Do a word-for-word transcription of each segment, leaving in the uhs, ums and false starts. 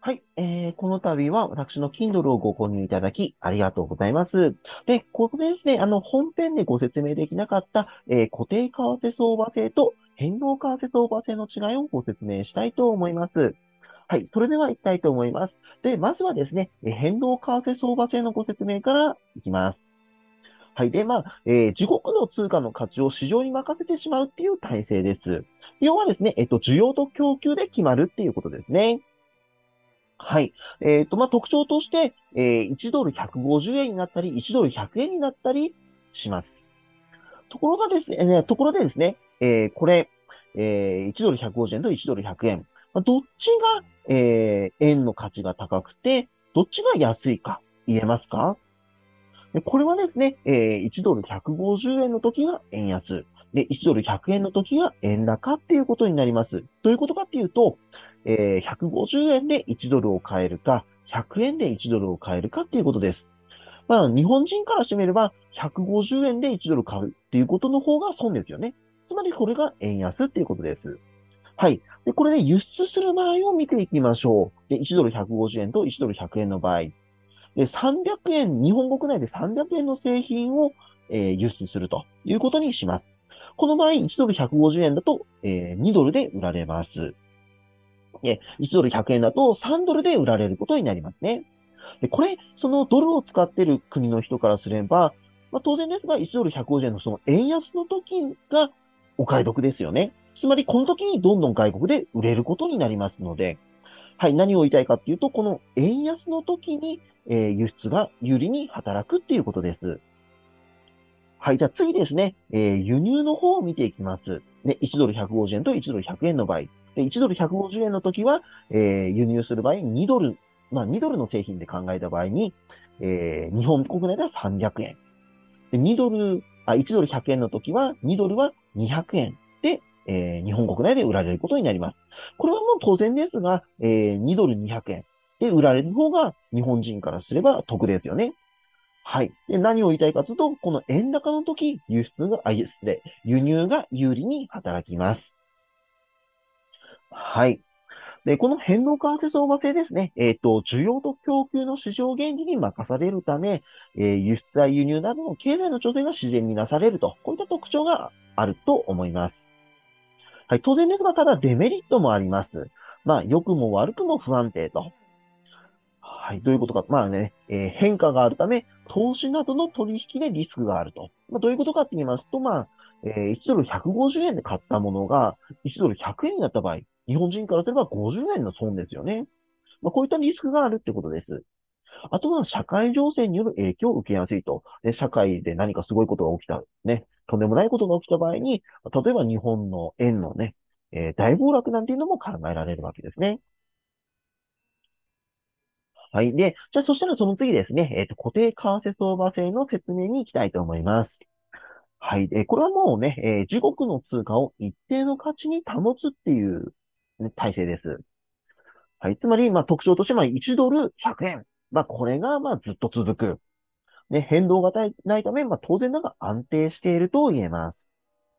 はい、えー、この度は私の Kindle をご購入いただき、ありがとうございます。で、ここでですね、あの、本編でご説明できなかった、えー固定為替相場制と変動為替相場制の違いをご説明したいと思います。はい、それでは行きたいと思います。で、まずはですね、えー変動為替相場制のご説明からいきます。はい。で、まあ、えー自国の通貨の価値を市場に任せてしまうっていう体制です。要はですね、えっと、需要と供給で決まるっていうことですね。はい。えっと、まあ、特徴として、えー、いちドルひゃくごじゅうえんになったり、いちドルひゃくえんになったりします。ところがですね、えーところでですね、えーこれ、えーいちドルひゃくごじゅうえんといちドルひゃくえん。まあ、どっちが、えー円の価値が高くて、どっちが安いか言えますか？でこれはですね、えーいちドルひゃくごじゅうえんの時が円安。で、いちドルひゃくえんの時が円高っていうことになります。どういうことかっていうと、えーひゃくごじゅうえんでいちドルを買えるか、ひゃくえんでいちドルを買えるかっていうことです。まあ、日本人からしてみれば、ひゃくごじゅうえんでいちドル買うっていうことの方が損ですよね。つまり、これが円安っていうことです。はい。で、これで輸出する場合を見ていきましょう。で、いちドルひゃくごじゅうえんといちドルひゃくえんの場合。で、さんびゃくえん、日本国内でさんびゃくえんの製品を、えー輸出するということにします。この場合、いちドルひゃくごじゅうえんだと、えーにドルで売られます。えいちドルひゃくえんだとさんドルで売られることになりますね。で、これ、そのドルを使っている国の人からすれば、まあ、当然ですが、いちドルひゃくごじゅうえんのその円安の時がお買い得ですよね。つまり、この時にどんどん外国で売れることになりますので、はい、何を言いたいかっていうと、この円安の時に、えー輸出が有利に働くっていうことです。はい、じゃあ次ですね、えー輸入の方を見ていきます。ね、いちドルひゃくごじゅうえんといちドルひゃくえんの場合。で、いちドルひゃくごじゅうえんの時は、えー輸入する場合にドル、まあにドルの製品で考えた場合に、えー日本国内ではさんびゃくえん。で、にドル、あ、いちドルひゃくえんの時は、にドルはにひゃくえんで、えー日本国内で売られることになります。これはもう当然ですが、えーにドルにひゃくえんで売られる方が日本人からすれば得ですよね。はい。で、何を言いたいかというと、この円高の時、輸出が、あ、いえ失礼、輸入が有利に働きます。はい。で、この変動為替相場制ですね。えっと、需要と供給の市場原理に任されるため、えー輸出や輸入などの経済の調整が自然になされると、こういった特徴があると思います。はい。当然ですが、ただデメリットもあります。まあ、良くも悪くも不安定と。はい。どういうことか。まあね、えー変化があるため、投資などの取引でリスクがあると。まあ、どういうことかって言いますと、まあ、えーいちドルひゃくごじゅうえんで買ったものが、いちドルひゃくえんになった場合、日本人からすればごじゅうえんの損ですよね。まあ、こういったリスクがあるってことです。あとは、社会情勢による影響を受けやすいと。で、社会で何かすごいことが起きた、ね、とんでもないことが起きた場合に、例えば日本の円のね、えー大暴落なんていうのも考えられるわけですね。はい。で、じゃあそしたらその次ですね、えっと、固定為替相場制の説明に行きたいと思います。はい。で、これはもうね、えー自国の通貨を一定の価値に保つっていう、ね、体制です。はい。つまり、まあ特徴として、まあいちドルひゃくえん。まあこれが、まあずっと続く。ね、変動がないため、まあ当然ながら安定していると言えます。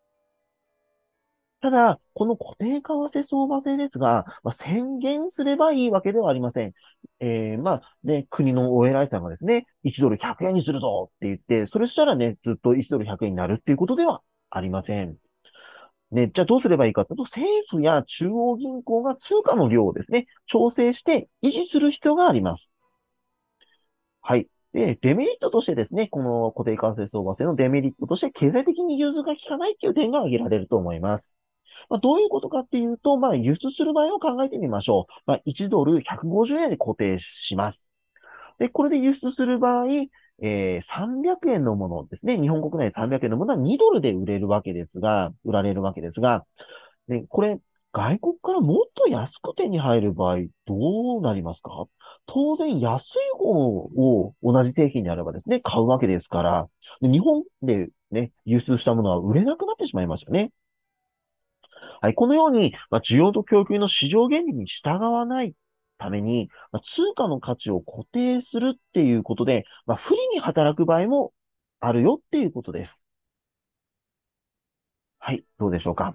ただ、この固定為替相場制ですが、まあ、宣言すればいいわけではありません。えー、まあ、ね、国のお偉いさんがですね、いちドルひゃくえんにするぞって言って、それしたらね、ずっといちドルひゃくえんになるっていうことではありません。ね、じゃあどうすればいいかというと、政府や中央銀行が通貨の量をですね、調整して維持する必要があります。はい。で、デメリットとしてですね、この固定為替相場制のデメリットとして、経済的に融通が効かないっていう点が挙げられると思います。まあ、どういうことかっていうと、まあ、輸出する場合を考えてみましょう。まあ、いちドルひゃくごじゅうえんで固定します。で、これで輸出する場合、えー、さんびゃくえんのものですね。日本国内でさんびゃくえんのものはにドルで売れるわけですが、売られるわけですが、で、これ、外国からもっと安く手に入る場合、どうなりますか？当然、安い方を同じ製品であればですね、買うわけですから、で日本でね、輸出したものは売れなくなってしまいますよね。はい、このように、まあ、需要と供給の市場原理に従わないために、まあ、通貨の価値を固定するっていうことで、まあ、不利に働く場合もあるよっていうことです。はい、どうでしょうか。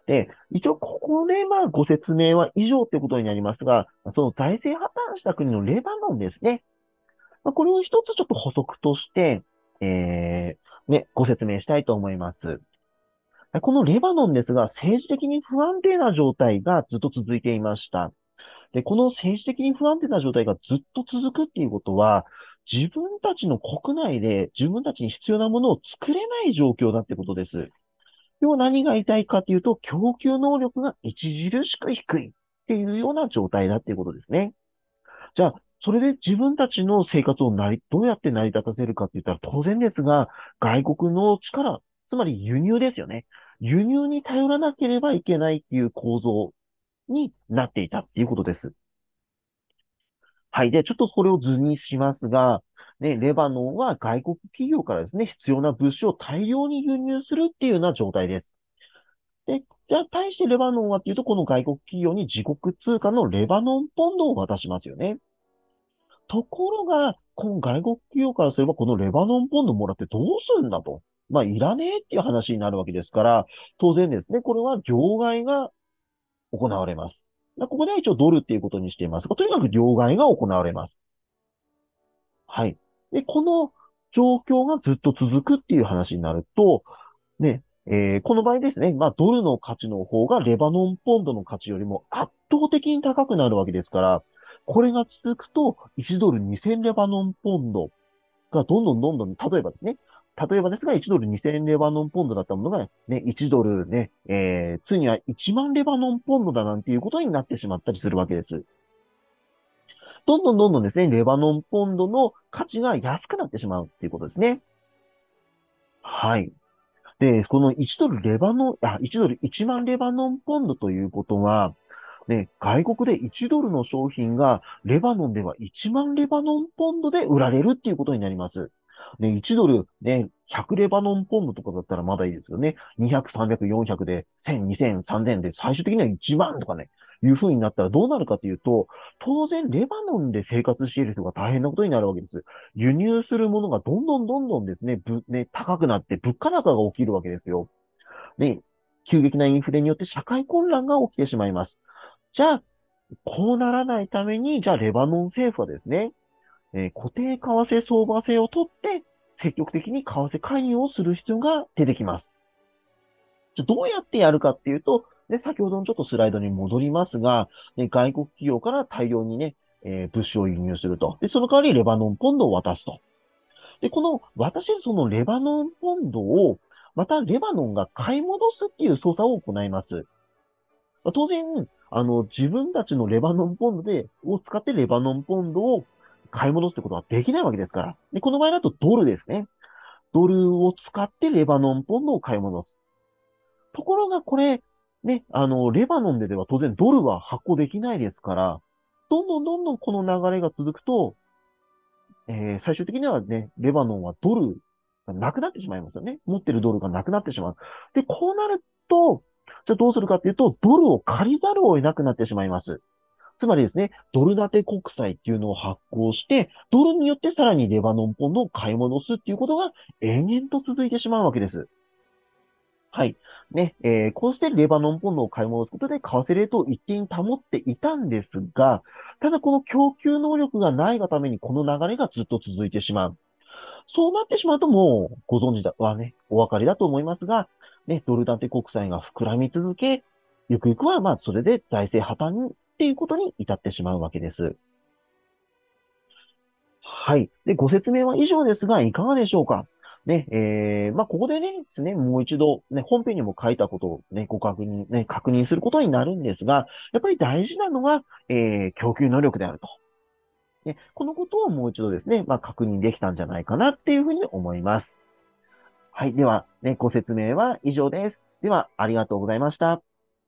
で、一応ここでまあご説明は以上ってことになりますが、その財政破綻した国のレバノンですね。まあ、これを一つちょっと補足として、えー、ね、ご説明したいと思います。このレバノンですが、政治的に不安定な状態がずっと続いていました。で、この政治的に不安定な状態がずっと続くっていうことは、自分たちの国内で自分たちに必要なものを作れない状況だってことです。要は何が言いたいかというと、供給能力が著しく低いっていうような状態だっていうことですね。じゃあ、それで自分たちの生活を成り、どうやって成り立たせるかって言ったら当然ですが、外国の力、つまり輸入ですよね。輸入に頼らなければいけないっていう構造になっていたっていうことです。はい。で、ちょっとこれを図にしますが、ね、レバノンは外国企業からですね、必要な物資を大量に輸入するっていうような状態です。で、じゃあ、対してレバノンはっていうと、この外国企業に自国通貨のレバノンポンドを渡しますよね。ところが、この外国企業からすれば、このレバノンポンドもらってどうするんだと。まあ、いらねえっていう話になるわけですから、当然ですね、これは両替が行われます。ここでは一応ドルっていうことにしていますが、とにかく両替が行われます。はい。で、この状況がずっと続くっていう話になると、ね、えーこの場合ですね、まあ、ドルの価値の方がレバノンポンドの価値よりも圧倒的に高くなるわけですから、これが続くと、いちドルにせんレバノンポンドがどんどんどんどん、例えばですね、例えばですが、いちドルにせんレバノンポンドだったものが、ね、いちドルね、えー、ついにはいちまんレバノンポンドだなんていうことになってしまったりするわけです。どんどんどんどんですね、レバノンポンドの価値が安くなってしまうっていうことですね。はい。で、このいちドルレバノン、あ、いちドルいちまんレバノンポンドということは、ね、外国でいちドルの商品がレバノンではいちまんレバノンポンドで売られるっていうことになります。ね、いちドルね、ひゃくレバノンポンドとかだったらまだいいですよね。にひゃく、さんびゃく、よんひゃくでせん、にせん、さんぜんで最終的にはいちまんとかね、いう風になったらどうなるかというと、当然レバノンで生活している人が大変なことになるわけです。輸入するものがどんどんどんどんですね、ぶ、ね、高くなって物価高が起きるわけですよ。で、急激なインフレによって社会混乱が起きてしまいます。じゃあ、こうならないために、じゃあレバノン政府はですね、えー固定為替相場制をとって、積極的に為替介入をする必要が出てきます。じゃあどうやってやるかっていうと、で、先ほどのちょっとスライドに戻りますが、ね、外国企業から大量にね、えー物資を輸入すると。で、その代わりレバノンポンドを渡すと。で、この、私、そのレバノンポンドを、またレバノンが買い戻すっていう操作を行います。まあ当然、あの、自分たちのレバノンポンドで、を使ってレバノンポンドを買い戻すってことはできないわけですから。で、この場合だとドルですね。ドルを使ってレバノンポンドを買い戻す。ところがこれ、ね、あの、レバノンででは当然ドルは発行できないですから、どんどんどんどんこの流れが続くと、えー最終的にはね、レバノンはドルがなくなってしまいますよね。持ってるドルがなくなってしまう。で、こうなると、じゃあどうするかっていうと、ドルを借りざるを得なくなってしまいます。つまりですね、ドル建て国債っていうのを発行して、ドルによってさらにレバノンポンドを買い戻すっていうことが延々と続いてしまうわけです。はい。ね、えーこうしてレバノンポンドを買い戻すことで、為替レートを一定に保っていたんですが、ただこの供給能力がないがためにこの流れがずっと続いてしまう。そうなってしまうともうご存知だはね、お分かりだと思いますが、ね、ドル建て国債が膨らみ続け、ゆくゆくはまあそれで財政破綻っていうことに至ってしまうわけです。はい。で、ご説明は以上ですが、いかがでしょうか。ね、えー、まあ、ここでね、ですね、もう一度、ね、本編にも書いたことをね、ご確認、ね、確認することになるんですが、やっぱり大事なのは、えー、供給能力であると。ね、このことをもう一度ですね、まあ、確認できたんじゃないかなっていうふうに思います。はい。では、ね、ご説明は以上です。では、ありがとうございました。